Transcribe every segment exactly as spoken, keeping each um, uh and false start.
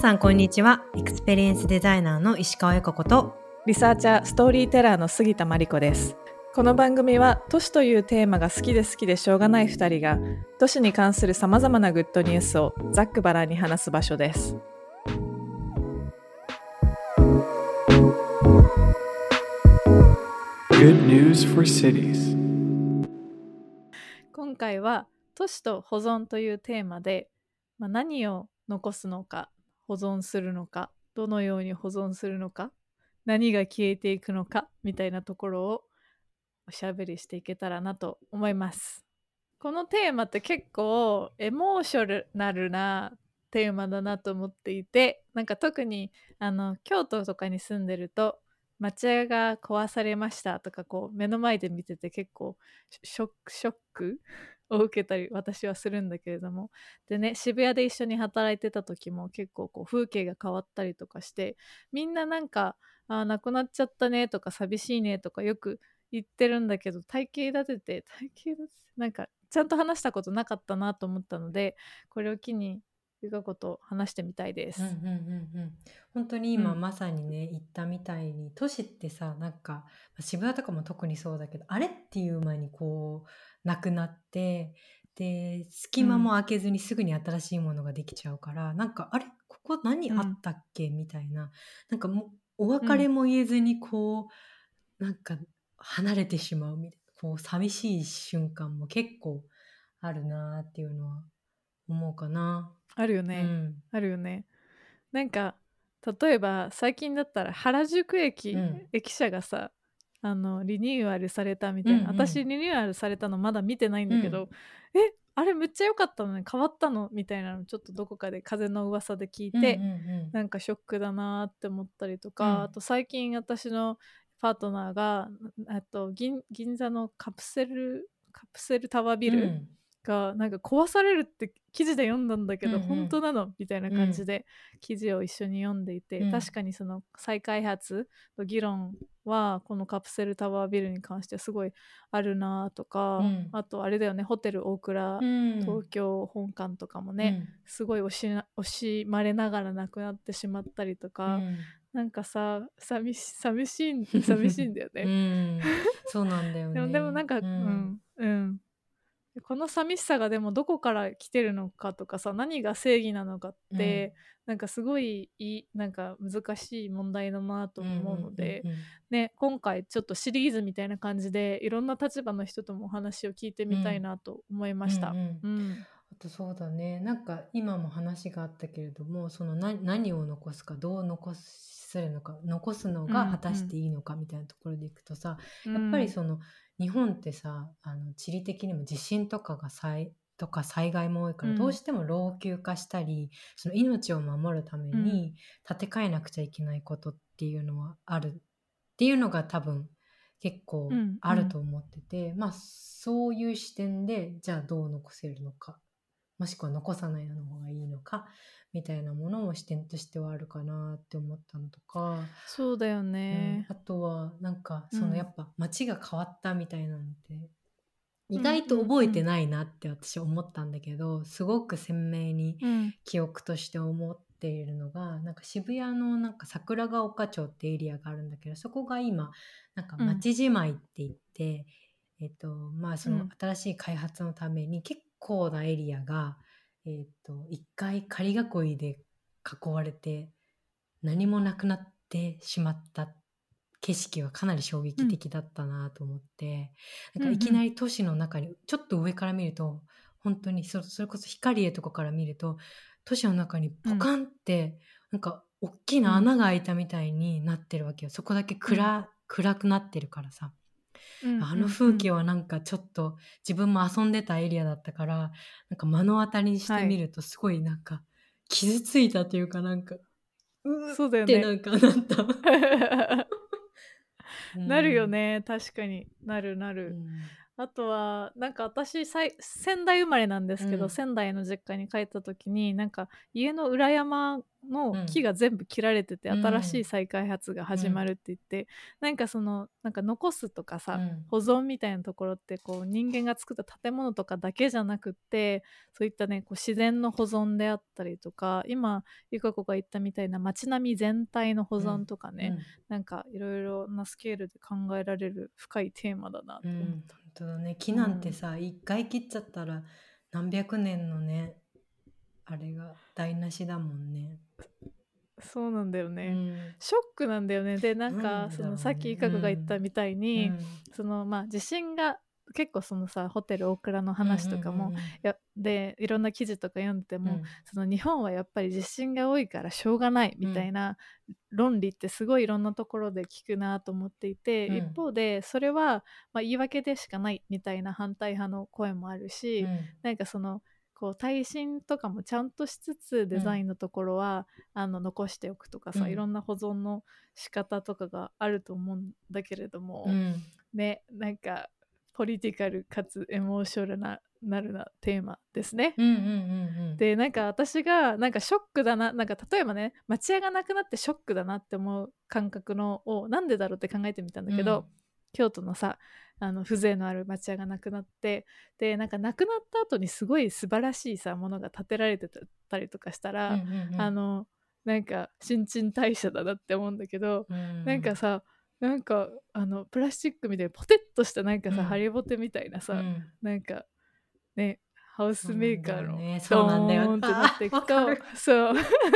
さんこんにちは。エクスペリエンスデザイナーの石川恵子ことリサーチャーストーリーテラーの杉田真理子です。この番組は都市というテーマが好きで好きでしょうがないふたりが都市に関するさまざまなグッドニュースをざっくばらんに話す場所です。 Good news for cities. 今回は都市と保存というテーマで、まあ、何を残すのか保存するのかどのように保存するのか何が消えていくのかみたいなところをおしゃべりしていけたらなと思います。このテーマって結構エモーショナルなテーマだなと思っていて、なんか特にあの京都とかに住んでると町屋が壊されましたとかこう目の前で見てて結構ショックショックを受けたり私はするんだけれども、でね、渋谷で一緒に働いてた時も結構こう風景が変わったりとかして、みんななんかあ亡くなっちゃったねとか寂しいねとかよく言ってるんだけど、体系立てて体系立ててなんかちゃんと話したことなかったなと思ったので、これを機にゆかこと話してみたいです。 うんうんうんうん、本当に今まさにね、うん、言ったみたいに都市ってさ、なんか渋谷とかも特にそうだけど、あれっていう間にこうなくなって、で隙間も空けずにすぐに新しいものができちゃうから、うん、なんかあれここ何あったっけ、うん、みたいな、なんかもうお別れも言えずにこう、うん、なんか離れてしまうみたいな、こう寂しい瞬間も結構あるなっていうのは思うかな。 あるよね、うん、あるよね。なんか例えば最近だったら原宿駅、うん、駅舎がさあのリニューアルされたみたいな、うんうん、私リニューアルされたのまだ見てないんだけど、うん、えあれめっちゃ良かったのに変わったのみたいなのちょっとどこかで風の噂で聞いて、うんうんうん、なんかショックだなって思ったりとか、うん、あと最近私のパートナーがあと 銀, 銀座のカプセルカプセルタワービル、うんがなんか壊されるって記事で読んだんだけど、うんうん、本当なのみたいな感じで記事を一緒に読んでいて、うん、確かにその再開発の議論はこのカプセルタワービルに関してすごいあるなとか、うん、あとあれだよね、ホテル大倉、うん、東京本館とかもね、うん、すごい惜し、惜しまれながらなくなってしまったりとか、うん、なんかさ寂し、寂しい寂しいんだよね、うん、 そうなんだよねでも、でもなんかうんうんうんこの寂しさがでもどこから来てるのかとかさ、何が正義なのかって、うん、なんかすごいいいなんか難しい問題だなと思うので、うんうんうんうん、ね、今回ちょっとシリーズみたいな感じでいろんな立場の人ともお話を聞いてみたいなと思いました。うんうんうん、 あとそうだね、なんか今も話があったけれども、その何、何を残すかどう残すのか、残すのが果たしていいのかみたいなところでいくとさ、うんうん、やっぱりその日本ってさ、あの地理的にも地震とかが災とか災害も多いから、どうしても老朽化したり、うん、その命を守るために建て替えなくちゃいけないことっていうのはあるっていうのが多分結構あると思ってて、うんうん、まあそういう視点でじゃあどう残せるのか、もしくは残さないの方がいいのかみたいなものも視点としてはあるかなって思ったのとか。 そうだよね、 うん、あとはなんかそのやっぱ街が変わったみたいなのって意外と覚えてないなって私は思ったんだけど、うんうんうん、すごく鮮明に記憶として思っているのが、うん、なんか渋谷のなんか桜ヶ丘町ってエリアがあるんだけど、そこが今なんか街じまいって言って、うん、えっとまあその新しい開発のために結構なエリアが、えっと一回仮囲いで囲われて何もなくなってしまった景色はかなり衝撃的だったなと思って、うん、なんかいきなり都市の中にちょっと上から見ると本当に そ, それこそ光栄とかから見ると都市の中にポカンってなんか大きな穴が開いたみたいになってるわけよ。そこだけ 暗,、うん、暗くなってるからさ、うん、あの風景はなんかちょっと自分も遊んでたエリアだったからなんか目の当たりにしてみるとすごいなんか傷ついたというか、なんかうーってなんかなったなるよね、確かになるなる、うん、 あとはなんか私さい仙台生まれなんですけど、 うん仙台の実家に帰った時になんか家の裏山の木が全部切られてて、 うん新しい再開発が始まるって言って、なんかそのなんか残すとかさ、 うん保存みたいなところってこう人間が作った建物とかだけじゃなくって、そういったねこう自然の保存であったりとか、今ゆか子が言ったみたいな街並み全体の保存とかね、 うんなんかいろいろなスケールで考えられる深いテーマだなとうん、 思った。 本当だね。木なんてさ、一回切っちゃったら何百年のねあれが台無しだもんね。 そうなんだよね、 うんショックなんだよね。でなんなかんでだろうねそのさっきゆか子が言ったみたいに、 うんそのまあ地震が結構そのさホテル大倉の話とかも、 うんうんうんうんやでいろんな記事とか読んでても、 うんその日本はやっぱり地震が多いからしょうがないみたいな論理ってすごいいろんなところで聞くなと思っていて、 うん一方でそれはまあ言い訳でしかないみたいな反対派の声もあるし、 うんなんかそのこう耐震とかもちゃんとしつつデザインのところは、あの残しておくとかさ、 うんいろんな保存の仕方とかがあると思うんだけれども、 うんね、なんかポリティカルかつエモーショナルななるなテーマですね。 うんうんうんうんでなんか私がなんかショックだな、なんか例えばね町屋がなくなってショックだなって思う感覚のをなんでだろうって考えてみたんだけど、 うん京都のさあの風情のある町屋がなくなって、でなんかなくなった後にすごい素晴らしいさものが建てられてたりとかしたら、 うんうんうんあのなんか新陳代謝だなって思うんだけど、 うんなんかさなんかあのプラスチックみたいにポテッとしたなんかさ、 うんハリボテみたいなさ、 うんなんかねハウスメーカーのそうなんだよねドーンってなっていくと、 あーわかるそう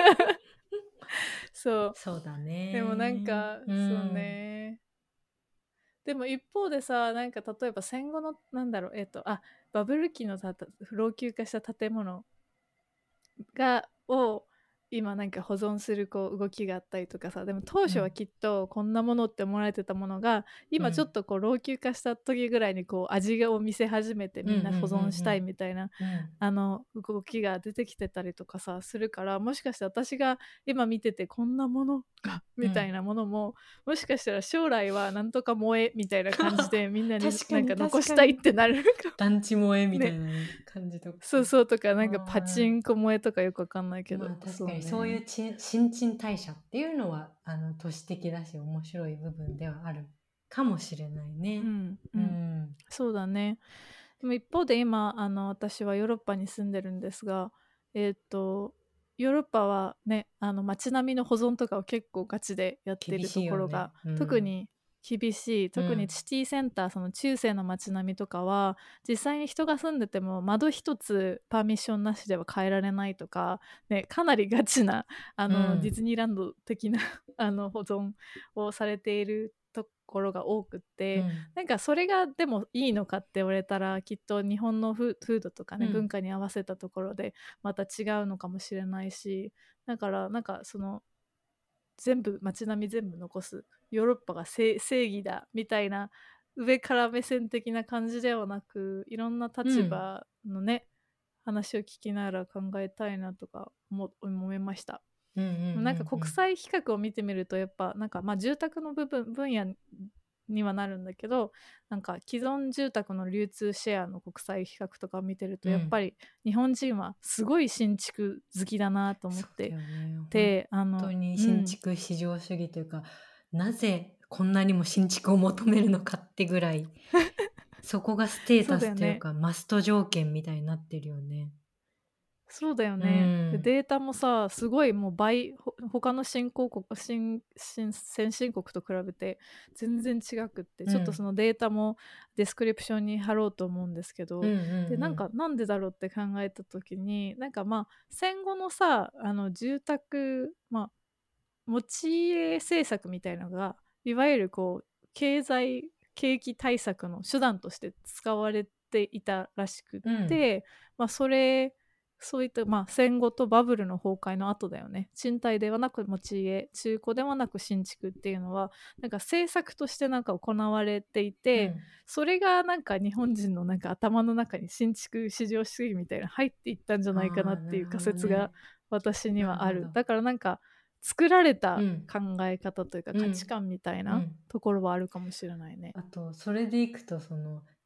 そうそうだね。 でもなんか、 うんそうねでも一方でさなんか例えば戦後のなんだろうえっ、とあバブル期のた老朽化した建物がを今なんか保存するこう動きがあったりとかさ、でも当初はきっとこんなものって思われてたものが、今ちょっとこう老朽化した時ぐらいにこう味を見せ始めてみんな保存したいみたいな、 うんあの動きが出てきてたりとかさするから、もしかして私が今見ててこんなものかみたいなものも、もしかしたら将来はなんとか萌えみたいな感じでみんなに確かになんか残したいってなるか団地萌えみたいな感じとか、 そうそうとかなんかパチンコ萌えとかよくわかんないけど、 まあ、確かにねそういうち新陳代謝っていうのはあの都市的だし面白い部分ではあるかもしれないね。 うんううんんそうだね。でも一方で今あの私はヨーロッパに住んでるんですが、えっ、とヨーロッパはねあの街並みの保存とかを結構ガチでやってるところが、 厳しいよねうん特に厳しい、特にシティセンター、その中世の街並みとかは実際に人が住んでても窓一つパーミッションなしでは変えられないとか、ね、かなりガチなあの、 うんディズニーランド的なあの保存をされているところが多くって、 うんなんかそれがでもいいのかって言われたらきっと日本のフードとかね、 うん文化に合わせたところでまた違うのかもしれないし、だからなんかその全部街並み全部残すヨーロッパが正義だみたいな上から目線的な感じではなく、いろんな立場のね、話を聞きながら考えたいなとか思思いました。 うんうんうんうんなんか国際比較を見てみるとやっぱなんかまあ住宅の部分分野にはなるんだけど、なんか既存住宅の流通シェアの国際比較とかを見てると、 うんやっぱり日本人はすごい新築好きだなと思ってそうだよねて、あの本当に新築至上主義というか、なぜこんなにも新築を求めるのかってぐらいそこがステータスというかマスト条件みたいになってるよね。 そうだよね、 うんでデータもさすごいもう倍ほ他の新興国新新先進国と比べて全然違くって、 うんちょっとそのデータもディスクリプションに貼ろうと思うんですけど、 うんうんうんでなんかなんでだろうって考えた時に、なんかまあ戦後のさあの住宅まあ持ち家政策みたいなのがいわゆるこう経済景気対策の手段として使われていたらしくって、 うんまあそれそういった、まあ、戦後とバブルの崩壊の後だよね。賃貸ではなく持ち家、中古ではなく新築っていうのはなんか政策としてなんか行われていて、 うんそれがなんか日本人のなんか頭の中に新築至上主義みたいな入っていったんじゃないかなっていう仮説が私にはある。 なるほどだからなんか作られたうん考え方というかうん価値観みたいなうんところはあるかもしれないね。 あとそれでいくとその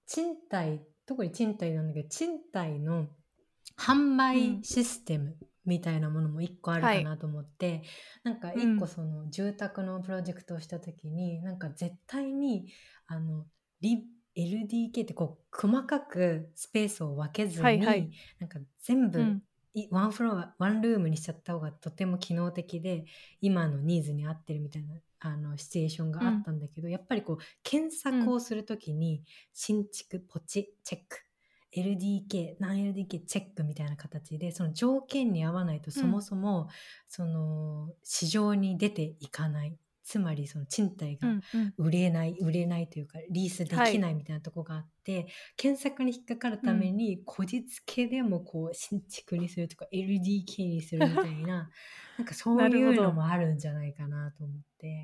賃貸、特に賃貸なんだけど、賃貸の販売システムみたいなものも一個あるかなと思って、はい、なんか一個その住宅のプロジェクトをした時に、うん、なんか絶対にあのリ エルディーケー ってこう細かくスペースを分けずに、はいはい、なんか全部、うん、ワンフロアワンルームにしちゃった方がとても機能的で今のニーズに合ってるみたいなあのシチュエーションがあったんだけど、うん、やっぱりこう検索をするときに新築ポチチェック、エルディーケー、何 エルディーケー チェックみたいな形でその条件に合わないとそもそもその市場に出ていかない、つまりその賃貸が売れない、うんうん、売れないというかリースできないみたいなとこがあって、はい、検索に引っかかるためにこじつけでもこう新築にするとか エルディーケー にするみたいななんかそういうのもあるんじゃないかなと思って、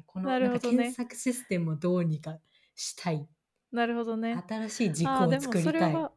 このなんか検索システムをどうにかしたい。 なるほどね。 新しい軸を作りたい。 うん、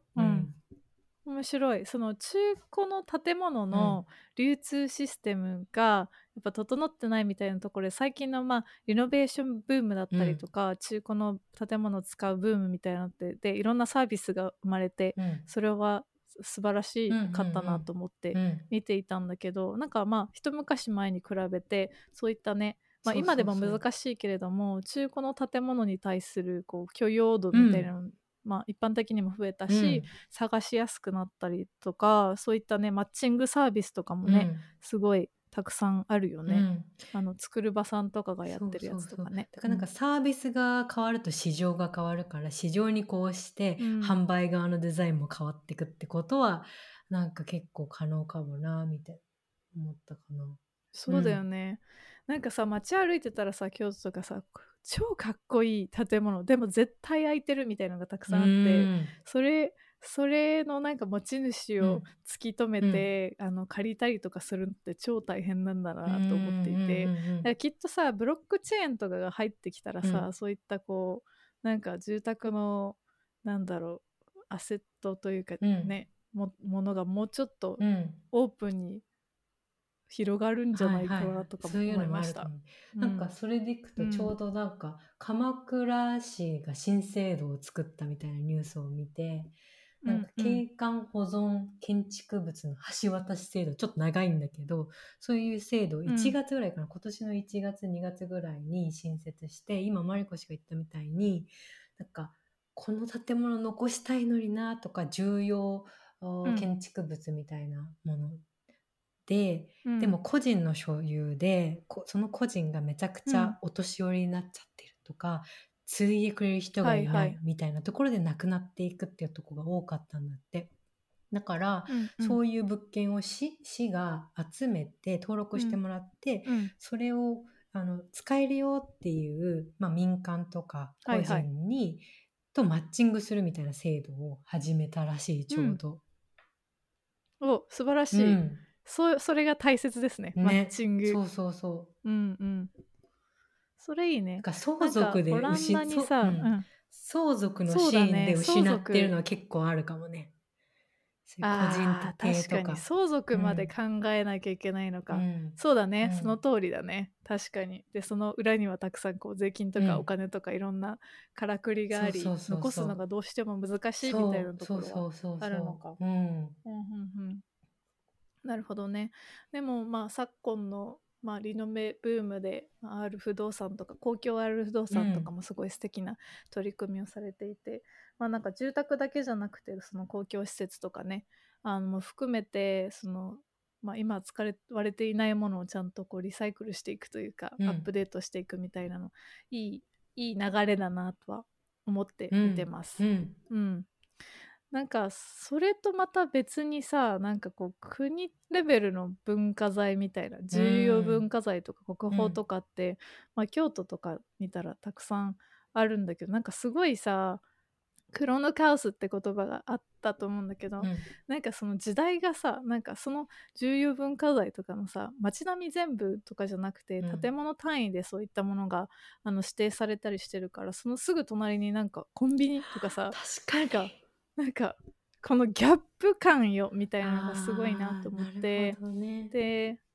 面白い。その中古の建物の流通システムがやっぱ整ってないみたいなところで、最近のまあリノベーションブームだったりとか、うん、中古の建物を使うブームみたいなのってでいろんなサービスが生まれて、うん、それは素晴らしかったなと思って見ていたんだけど、うんうんうん、なんかまあ一昔前に比べてそういったね、まあ、今でも難しいけれども中古の建物に対するこう許容度みたいなの、うんまあ、一般的にも増えたし、うん、探しやすくなったりとかそういったねマッチングサービスとかもね、うん、すごいたくさんあるよね、うん、あの作る場さんとかがやってるやつとかね。そうそうそう、 だからなんかサービスが変わると市場が変わるから、うん、市場にこうして販売側のデザインも変わっていくってことはなんか結構可能かもなみたいな思ったかな。 そうだよね、うん、なんかさ街歩いてたらさ京都とかさ超かっこいい建物でも絶対空いてるみたいなのがたくさんあって、それそれのなんか持ち主を突き止めて、うん、あの借りたりとかするのって超大変なんだなと思っていて、だからきっとさブロックチェーンとかが入ってきたらさ、うん、そういったこうなんか住宅のなんだろうアセットというかね、うん、も, ものがもうちょっとオープンに広がるんじゃないかなとかも思いました。はいはいはい、 なんかそれでいくとちょうどなんか鎌倉市が新制度を作ったみたいなニュースを見て、うん、なんか景観保存建築物の橋渡し制度、ちょっと長いんだけどそういう制度をいちがつぐらいかな、うん、今年のいちがつにがつぐらいに新設して、今マリコ氏が言ったみたいになんかこの建物残したいのになとか重要建築物みたいなもの、うんで, でも個人の所有でその個人がめちゃくちゃお年寄りになっちゃってるとか、うん、継いでくれる人がいないみたいなところでなくなっていくっていうところが多かったんだって。だから、うんうん、そういう物件を 市, 市が集めて登録してもらって、うん、それをあの使えるよっていう、まあ、民間とか個人に、はいはい、とマッチングするみたいな制度を始めたらしい、ちょうど、 うん、お素晴らしい、うんそ, それが大切です ね, ねマッチング。 そうそうそう。 うんうん。それいいね。 なんか相続でオランダにさ、うん、 相続のシーンで失ってるのは結構あるかもね。個人系とか。確かに相続まで考えなきゃいけないのか。うん、そうだね、うん、その通りだね。確かに。でその裏にはたくさんこう税金とかお金とかいろんなからくりがあり、うん、残すのがどうしても難しいみたいなところはあるのか。うんうんうんなるほどね。でもまあ昨今の、まあ、リノベブームで R 不動産とか公共 R 不動産とかもすごい素敵な取り組みをされていて、うん、まあなんか住宅だけじゃなくてその公共施設とかねあの含めてその、まあ、今使われていないものをちゃんとこうリサイクルしていくというか、うん、アップデートしていくみたいなのいい、いい流れだなとは思って見てます。うん、うんうんなんかそれとまた別にさなんかこう国レベルの文化財みたいな重要文化財とか国宝とかって、うんまあ、京都とか見たらたくさんあるんだけどなんかすごいさクロノカウスって言葉があったと思うんだけど、うん、なんかその時代がさなんかその重要文化財とかのさ街並み全部とかじゃなくて、うん、建物単位でそういったものがあの指定されたりしてるからそのすぐ隣になんかコンビニとかさ確かになんかなんかこのギャップ感よみたいなのがすごいなと思って、 ね、 で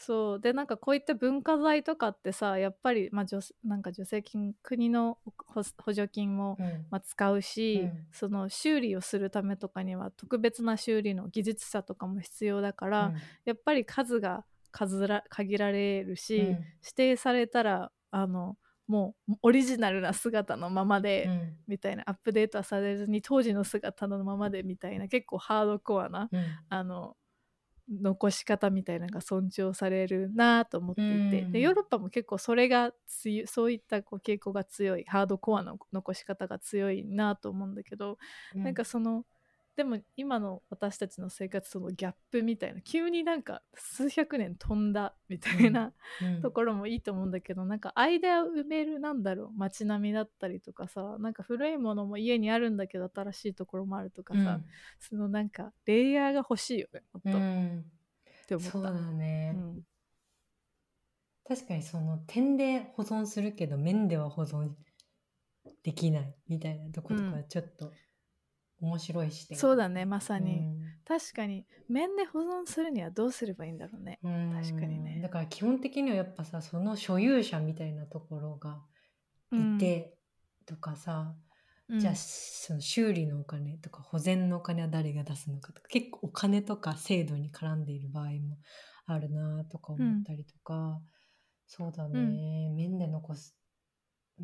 そうでなんかこういった文化財とかってさやっぱり、まあ、助なんか助成金国の補補助金も、 うんまあ、使うし、 うんその修理をするためとかには特別な修理の技術者とかも必要だから、 うんやっぱり数が数ら限られるし、 うん指定されたらあのもうオリジナルな姿のままで、 うんみたいなアップデートはされずに当時の姿のままでみたいな結構ハードコアなうんあの残し方みたいなのが尊重されるなと思っていて、 うんでヨーロッパも結構それが強いそういったこう傾向が強いハードコアの残し方が強いなと思うんだけど、 うんなんかそのでも今の私たちの生活とのギャップみたいな急になんか数百年飛んだみたいな、 うんところもいいと思うんだけど、なんか間を埋めるなんだろう街並みだったりとかさ、なんか古いものも家にあるんだけど新しいところもあるとかさ、 うんそのなんかレイヤーが欲しいよねもっと、っうんて思った。 そうだね、 うん確かにその点で保存するけど面では保存できないみたいなとことかうんちょっと面白い視点そうだねまさに、 うん確かに面で保存するにはどうすればいいんだろうね。 うん確かにねだから基本的にはやっぱさその所有者みたいなところがうんいてとかさ、 うんじゃあその修理のお金とか保全のお金は誰が出すのかとか結構お金とか制度に絡んでいる場合もあるなとか思ったりとか、そうだね、面で残す、うん、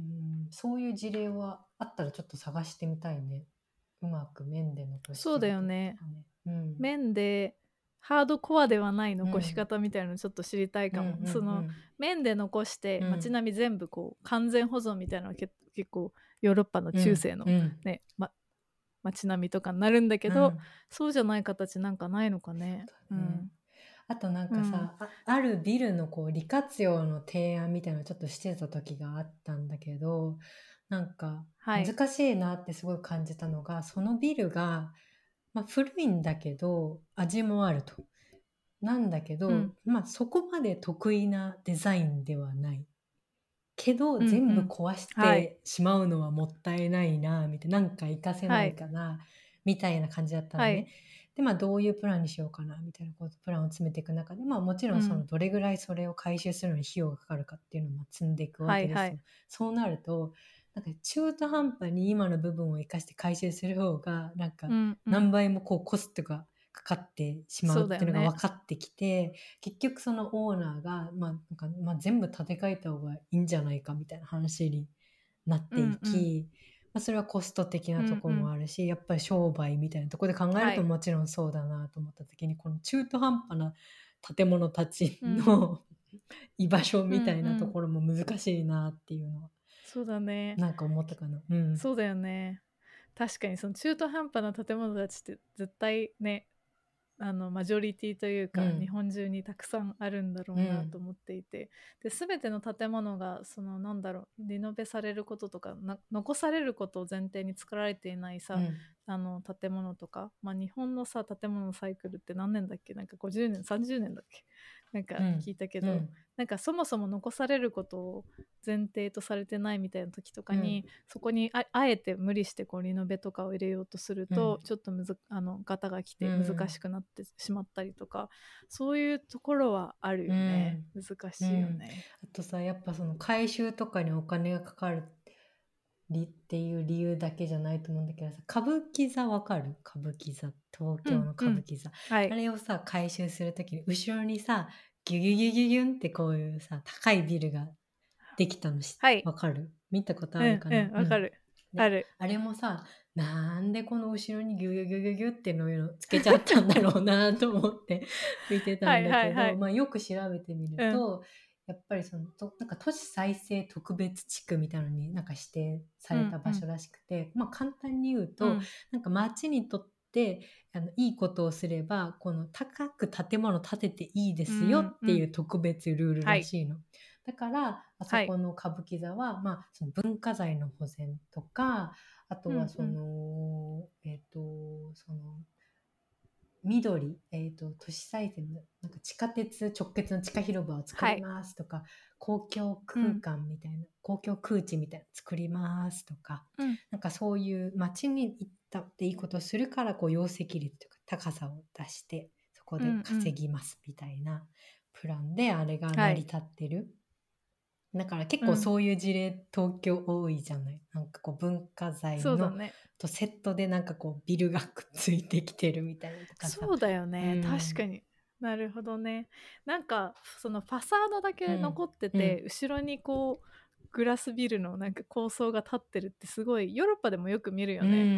そういう事例はあったらちょっと探してみたいね。うまく面で残してるそうだよねとかね、うん、 面でハードコアではない残し方みたいなのちょっと知りたいかも、 うんうんうんその面で残してうん街並み全部こう完全保存みたいなのは結結構ヨーロッパの中世の、 うんねま、街並みとかになるんだけど、 うんそうじゃない形なんかないのかね。 そうだねうんあとなんかさ、あ, あるビルのこう利活用の提案みたいなのちょっとしてた時があったんだけど、なんかはい難しいなってすごい感じたのが、そのビルが、まあ、古いんだけど味もあると。なんだけど、 うんまあそこまで得意なデザインではない。けどうんうん全部壊しはいてしまうのはもったいないなみたいな、なんか活かせないかな、みたいな感じだったのね。 はいでまあどういうプランにしようかなみたいなことプランを詰めていく中で、まあもちろんそのどれぐらいそれを回収するのに費用がかかるかっていうのも積んでいくわけですよ。 はいはいそうなるとなんか中途半端に今の部分を生かして回収する方がなんかうんうん何倍もこうコストがかかってしまうっていうのがそうだよね分かってきて、結局そのオーナーが、まあなんかまあ、全部建て替えた方がいいんじゃないかみたいな話になっていき、 うんうんまあ、それはコスト的なところもあるし、やっぱり商売みたいなところで考えるとはいもちろんそうだなと思った時に、この中途半端な建物たちの、居場所みたいなところも難しいなっていうのはそうだねなんか思ったかな。うん、 そうだよね確かにその中途半端な建物たちって絶対ねあのマジョリティというか、 うん日本中にたくさんあるんだろうなと思っていて、で全ての建物がそのなんだろうリノベされることとかな残されることを前提に作られていないさ、 うんあの建物とか、まあ、日本のさ建物のサイクルって何年だっけなんかごじゅうねんさんじゅうねんだっけなんか聞いたけど、 うんなんかそもそも残されることを前提とされてないみたいな時とかに、 うんそこに あ, あえて無理してこうリノベとかを入れようとすると、 うんちょっとむずあのガタが来てうん難しくなってしまったりとか、そういうところはあるよね、難しいよね、 あとさやっぱその回収とかにお金がかかるりっていう理由だけじゃないと思うんだけどさ、歌舞伎座わかる？歌舞伎座、東京の歌舞伎座、 はいあれをさ回収するときに後ろにさギュギュギュギュギュンってこういうさ高いビルができたのし、 はいわかる？見たことあうんるかな？ うんわかる、 ねあるあれもさ、なんでこの後ろにギュギュギュギュギュってのをつけちゃったんだろうなと思って見てたんだけど、 はいはいはいまあ、よく調べてみると、やっぱりそのとなんか都市再生特別地区みたいなのになんか指定された場所らしくて、まあ簡単に言うと、 うんなんか町にとってあのいいことをすればこの高く建物建てていいですよっていう特別ルールらしいの。だからあそこの歌舞伎座は、まあ、その文化財の保全とか、あとはその、えっとその緑、えー、と都市再生のなんか地下鉄直結の地下広場を作りますとか、公共空間みたいな、公共空地みたいなの作りますとか、 うんなんかそういう街に行ったっていいことをするからこう容積率というか高さを出してそこで稼ぎますみたいなプランであれが成り立ってる、だから結構そういう事例、うん、東京多いじゃない。なんかこう文化財の、ね、とセットでなんかこうビルがくっついてきてるみたいなとかさ。 そうだよね、うん、確かに。なるほどね。なんかそのファサードだけ残ってて、うん、後ろにこうグラスビルのなんか構想が立ってるってすごいヨーロッパでもよく見るよね、うん、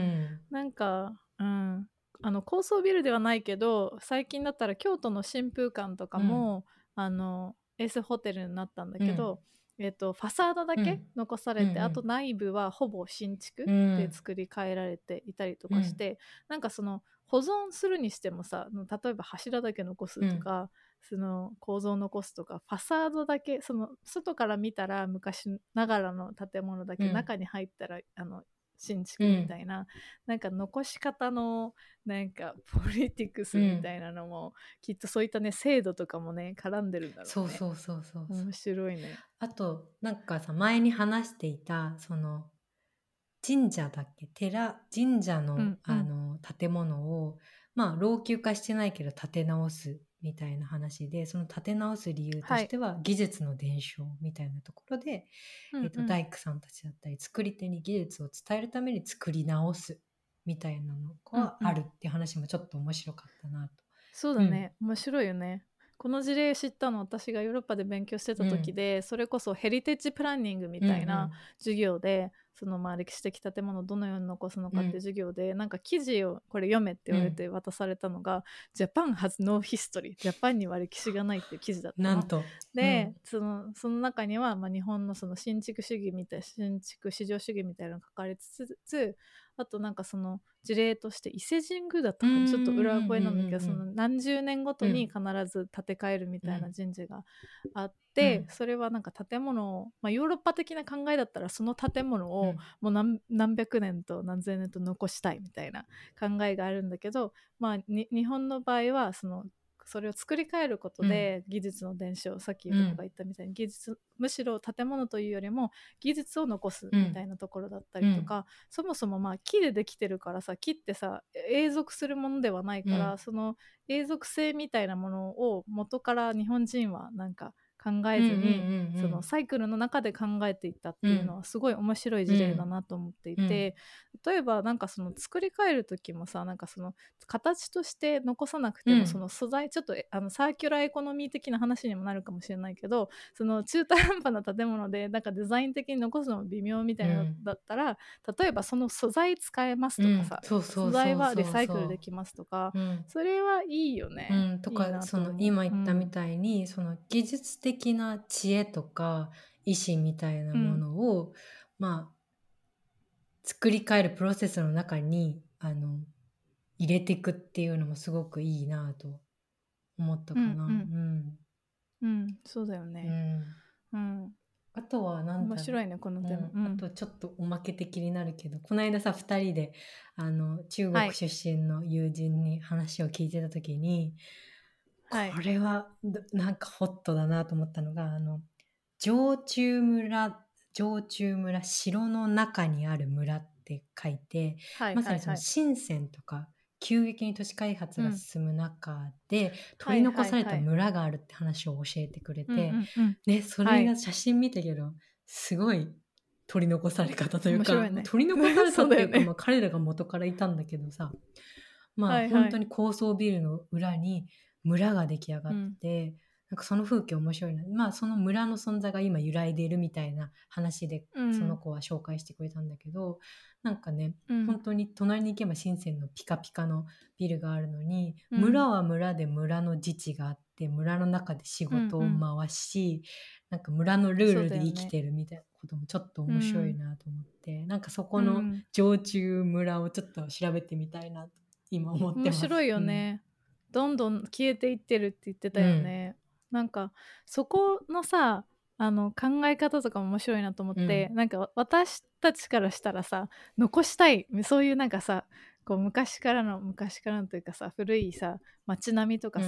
なんか、うん、あの高層ビルではないけど最近だったら京都の新風館とかも、うん、あのエースホテルになったんだけど、うん、えーと、ファサードだけ残されて、うん、あと内部はほぼ新築で作り変えられていたりとかして、うん、なんかその保存するにしてもさ、例えば柱だけ残すとか、うん、その構造を残すとか、ファサードだけ、その外から見たら昔ながらの建物だけ、うん、中に入ったらあの新築みたいな、うん、なんか残し方のなんかポリティクスみたいなのも、うん、きっとそういったね制度とかもね絡んでるんだろうね。 そうそうそうそうそう。 面白いね。 あとなんかさ、前に話していたその神社だっけ、寺神社の、うんうん、あの建物をまあ老朽化してないけど建て直すみたいな話で、その建て直す理由としては、はい、技術の伝承みたいなところで、うんうん、えーと、大工さんたちだったり作り手に技術を伝えるために作り直すみたいなのがあるっていう話もちょっと面白かったなと。 そうだね、うん、面白いよね。この事例知ったの私がヨーロッパで勉強してた時で、うん、それこそヘリテッジプランニングみたいな授業で、うんうん、そのまあ歴史的建物をどのように残すのかっていう授業で、うん、なんか記事をこれ読めって言われて渡されたのが、うん、Japan has no history、 ジャパンには歴史がないっていう記事だったの。 なんとで、うん、その、その中には、まあ、日本のその新築主義みたいな新築市場主義みたいなのが書かれつつ、あとなんかその事例として伊勢神宮だったかちょっと裏声なんだけど、その何十年ごとに必ず建て替えるみたいな神社があって、うん、それはなんか建物を、まあ、ヨーロッパ的な考えだったらその建物をもう 何, 何百年と何千年と残したいみたいな考えがあるんだけど、まあ、に日本の場合はそのそれを作り変えることで技術の伝承、うん、さっきゆとこが言ったみたいに技術、むしろ建物というよりも技術を残すみたいなところだったりとか、うん、そもそもまあ木でできてるからさ、木ってさ永続するものではないから、うん、その永続性みたいなものを元から日本人はなんか考えずに、うんうんうんうん、そのサイクルの中で考えていったっていうのはすごい面白い事例だなと思っていて、うんうん、例えばなんかその作り変える時もさ、なんかその形として残さなくても、うん、その素材ちょっとあのサーキュラーエコノミー的な話にもなるかもしれないけど、その中途半端な建物でなんかデザイン的に残すのも微妙みたいなのだったら、うん、例えばその素材使えますとかさ、素材はリサイクルできますとか、うん、それはいいよね、 うん、とかいいなとその今言ったみたいに、うん、その技術的な知恵とか意思みたいなものを、うん、まあ作り変えるプロセスの中にあの入れていくっていうのもすごくいいなと思ったかな。うん、 うんうん、そうだよね。うん、うん、 あとはなんだろう、 面白いねこのテーマ、うん、 あとちょっとおまけ的になるけど、この間さふたりであの中国出身の友人に話を聞いてた時に、はい、これはなんかホットだなと思ったのが、あの常駐村常駐村、城の中にある村って書いて、はい、まさにその深センとか急激に都市開発が進む中で、うん、取り残された村があるって話を教えてくれて、はいはいはい、ね、それが写真見たけど、はい、すごい取り残され方というか、ね、取り残されたっていうか、ね、まあ、彼らが元からいたんだけどさ、まあ、はいはい、本当に高層ビルの裏に村が出来上がってて、うん、なんかその風景面白いな、まあその村の存在が今揺らいでいるみたいな話で、うん、その子は紹介してくれたんだけど、なんかね、うん、本当に隣に行けば深センのピカピカのビルがあるのに、うん、村は村で村の自治があって村の中で仕事を回し、うんうん、なんか村のルールで生きてるみたいなこともちょっと面白いなと思って、うん、なんかそこの常駐村をちょっと調べてみたいなと今思ってます。 面白いよね、うん、どんどん消えていってるって言ってたよね、うん、なんかそこのさあの考え方とかも面白いなと思って、うん、なんか私たちからしたらさ残したいそういうなんかさこう昔からの昔からのというかさ古いさ街並みとかさ、うん、あ,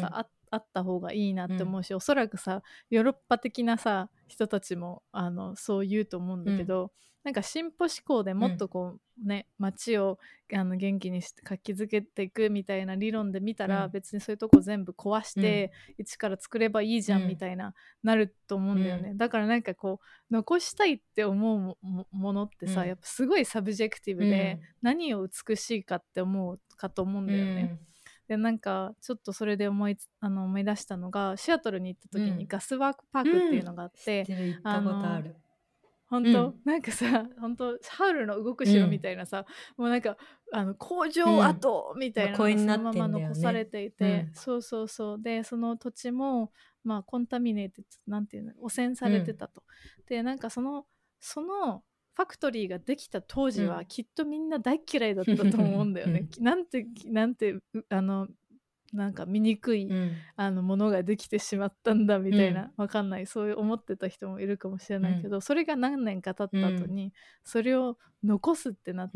あった方がいいなって思うし、うん、おそらくさヨーロッパ的なさ人たちもあのそう言うと思うんだけど、うん、なんか進歩思考でもっとこうね、うん、街をあの元気にして活気づけていくみたいな理論で見たら、うん、別にそういうとこ全部壊して、うん、一から作ればいいじゃんみたいな、うん、なると思うんだよね、うん、だからなんかこう残したいって思う も, ものってさ、うん、やっぱすごいサブジェクティブで、うん、何を美しいかって思うかと思うんだよね、うんでなんかちょっとそれで思いあの思い出したのがシアトルに行った時にガスワークパークっていうのがあって、 うんうん、知ってる、行ったことある。 本当、うん、なんかさ本当ハウルの動く城みたいなさ、うん、もうなんかあの工場跡みたいなのがそのまま残されていて、うんまあねうん、そうそうそうでその土地もまあコンタミネーティなんていうの汚染されてたと、うん、でなんかそのそのファクトリーができた当時はきっとみんな大嫌いだったと思うんだよね、うん、なんてなんてあのなんか醜い、うん、あのものができてしまったんだみたいな、うん、わかんないそういう思ってた人もいるかもしれないけど、うん、それが何年か経った後に、うん、それを残すってなって、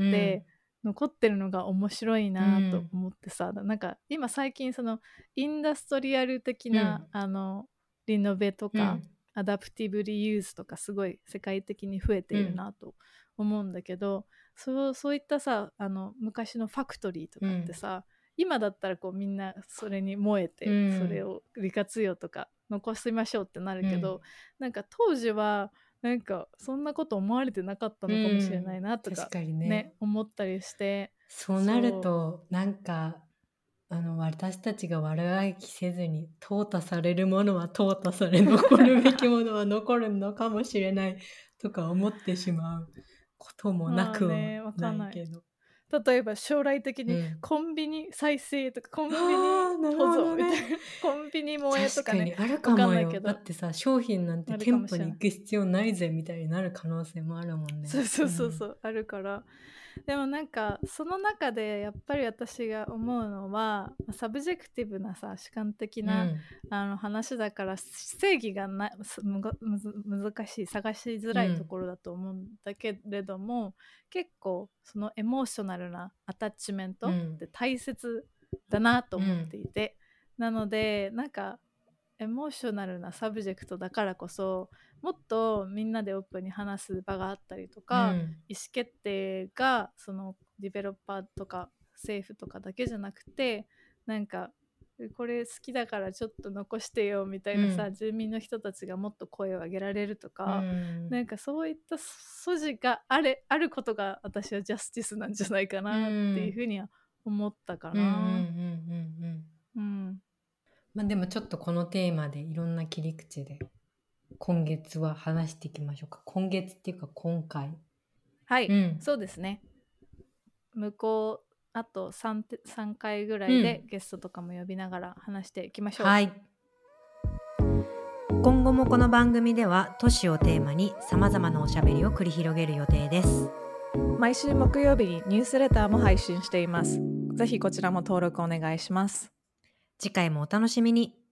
うん、残ってるのが面白いなと思ってさ、うん、なんか今最近そのインダストリアル的な、うん、あのリノベとか、うん、アダプティブリユースとかすごい世界的に増えているなと思うんだけど、うん、そう、そういったさあの昔のファクトリーとかってさ、うん今だったらこうみんなそれに燃えて、うん、それを利活用とか残しましょうってなるけど、うん、なんか当時はなんかそんなこと思われてなかったのかもしれないなとか、 確かにね、 ね思ったりして、 そうなるとなんかあの私たちが悪あがきせずに淘汰されるものは淘汰され残るべきものは残るのかもしれないとか思ってしまうこともなくはないけど、 例えば将来的にコンビニ再生とか、うん、コンビニ保存みたいな、ね、コンビニ萌えとかね、 確かにあるかもよ。だってさ商品なんて店舗に行く必要ないぜみたいになる可能性もあるもんね。 そうそうそうそう、うん、あるから。でもなんかその中でやっぱり私が思うのはサブジェクティブなさ主観的な、うん、あの話だから正義がなむがむず難しい探しづらいところだと思うんだけれども、うん、結構そのエモーショナルなアタッチメントって大切だなと思っていて、うん、なのでなんかエモーショナルなサブジェクトだからこそもっとみんなでオープンに話す場があったりとか、うん、意思決定がそのディベロッパーとか政府とかだけじゃなくてなんかこれ好きだからちょっと残してよみたいなさ、うん、住民の人たちがもっと声を上げられるとか、うん、なんかそういった素地があれあることが私はジャスティスなんじゃないかなっていうふうには思ったかな。 まあでもちょっとこのテーマでいろんな切り口で今月は話していきましょうか。今月っていうか今回。 はい、うん、そうですね。向こうあと 3, さんかいぐらいでゲストとかも呼びながら話していきましょう。 うん、はい。今後もこの番組では都市をテーマにさまざまなおしゃべりを繰り広げる予定です。 毎週木曜日にニュースレターも配信しています。ぜひこちらも登録お願いします。 次回もお楽しみに。